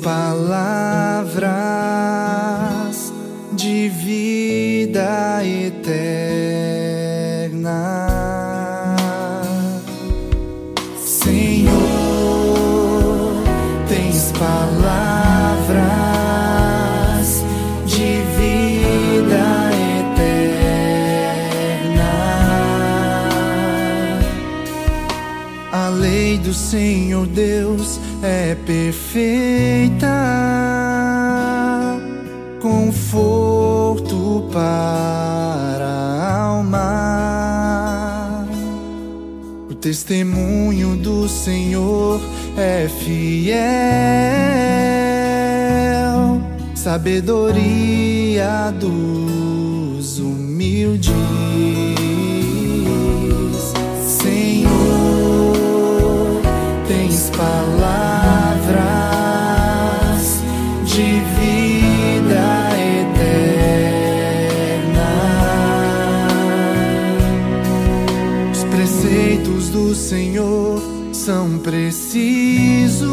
palavras de vida eterna. Senhor, tens palavras de vida eterna. A lei do Senhor Deus é perfeita, conforto para a alma. O testemunho do Senhor é fiel, sabedoria dos humildes. Senhor, tens palavras de vida eterna. Os preceitos do Senhor são precisos,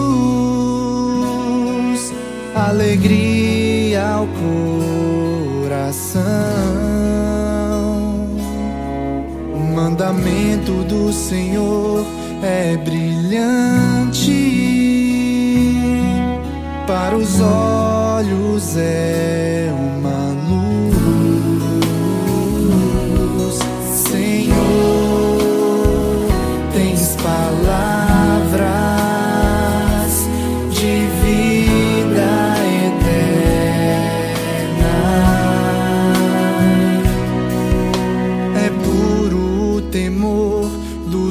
alegria ao coração. O mandamento do Senhor é brilhante, para os olhos é uma luz. Senhor, tens palavras de vida eterna. É puro o temor do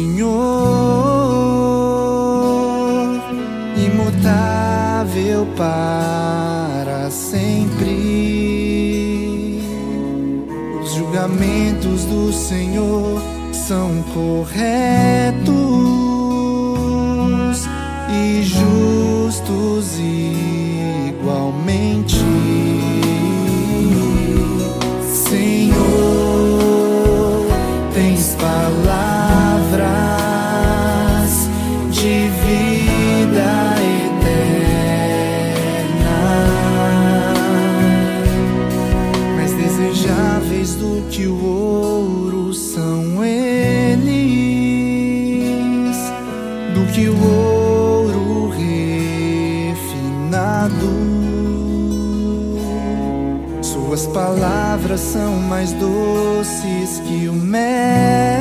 Senhor, imutável para sempre. Os julgamentos do Senhor são corretos e justos igualmente. Senhor, tens palavras de vida eterna, mais desejáveis do que o ouro são eles, do que o ouro refinado. Suas palavras são mais doces que o mel,